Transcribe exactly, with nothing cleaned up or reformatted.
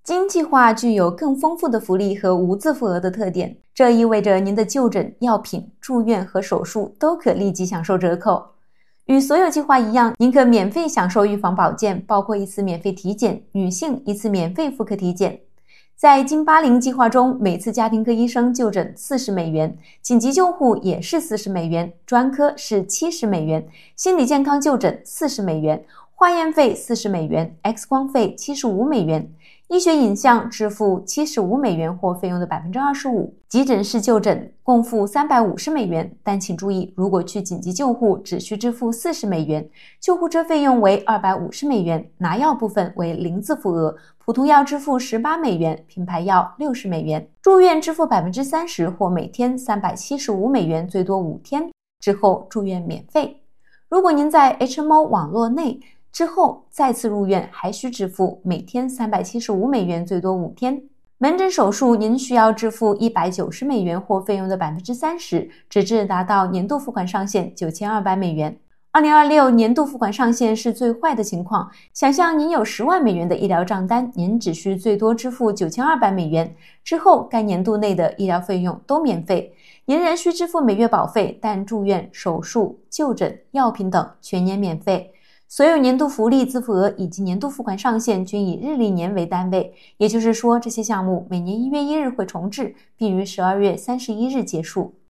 金计划具有更丰富的福利和无自付额的特点，这意味着您的就诊、药品、住院和手术都可立即享受折扣。与所有计划一样，您可免费享受预防保健，包括一次免费体检，女性一次免费妇科体检。在金八零计划中，每次家庭科医生就诊四十美元，紧急救护也是四十美元，专科是七十美元，心理健康就诊四十美元，化验费四十美元， X 光费七十五美元，医学影像支付七十五美元或费用的 百分之二十五， 急诊室就诊共付三百五十美元，但请注意，如果去紧急救护只需支付四十美元，救护车费用为二百五十美元，拿药部分为零自付额，普通药支付十八美元，品牌药六十美元，住院支付 百分之三十 或每天三百七十五美元，最多五天，之后住院免费。如果您在 H M O 网络内之后再次入院，还需支付每天三百七十五美元，最多五天。门诊手术您需要支付一百九十美元或费用的 百分之三十， 直至达到年度付款上限九千二百美元。二零二六年度付款上限是最坏的情况，想象您有十万美元的医疗账单，您只需最多支付九千二百美元，之后该年度内的医疗费用都免费。您仍需支付每月保费，但住院、手术、就诊、药品等全年免费。所有年度福利、自付额以及年度付款上限均以日历年为单位，也就是说，这些项目每年一月一日会重置，并于十二月三十一日结束。